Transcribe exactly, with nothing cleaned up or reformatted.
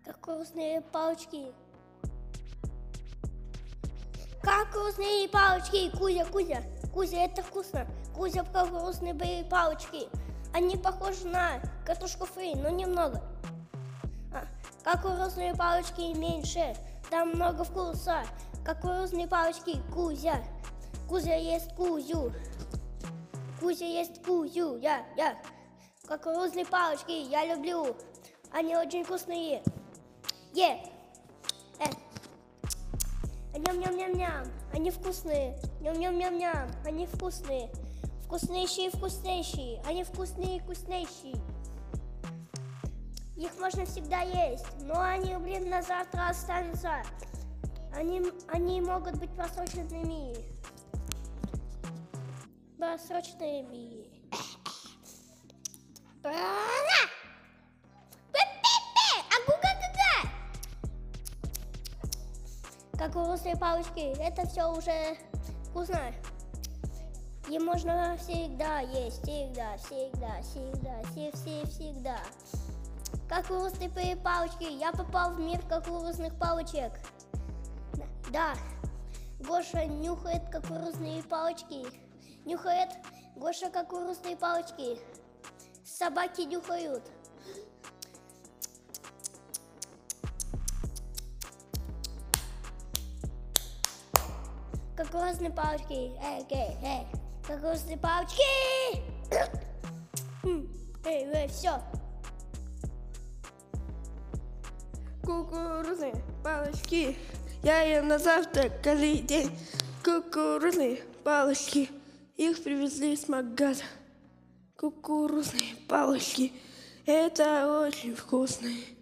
Кукурузные палочки. Кукурузные палочки. Кузя, Кузя, Кузя, это вкусно. Кузя, кукурузные палочки. Они похожи на картошку фри, но немного. А, кукурузные палочки меньше. Там много вкуса. Кукурузные палочки. Кузя. Кузя ест Кузю. Кузя ест Кузю. Я, я. Кукурузные палочки я люблю. Они очень вкусные. Е. Э. Ням-ням-ням-ням. Они вкусные. Ням-ням-ням-ням. Они вкусные. Вкуснейшие, вкуснейшие. Они вкусные, вкуснейшие. Их можно всегда есть, но они, блин, на завтра останутся. Они, они могут быть просроченными. Просроченными. Кукурузные палочки, это все уже вкусно. И можно всегда есть, всегда, всегда, всегда, все, все, всегда. Кукурузные палочки, я попал в мир кукурузных палочек. Да, Гоша нюхает кукурузные палочки. Нюхает Гоша кукурузные палочки. Собаки нюхают. Кукурузные палочки. Эй, эй, эй. Кукурузные палочки. Эй, эй, все. Кукурузные палочки. Я ем на завтрак каждый день. Кукурузные палочки. Их привезли с магаза. Кукурузные палочки. Это очень вкусные.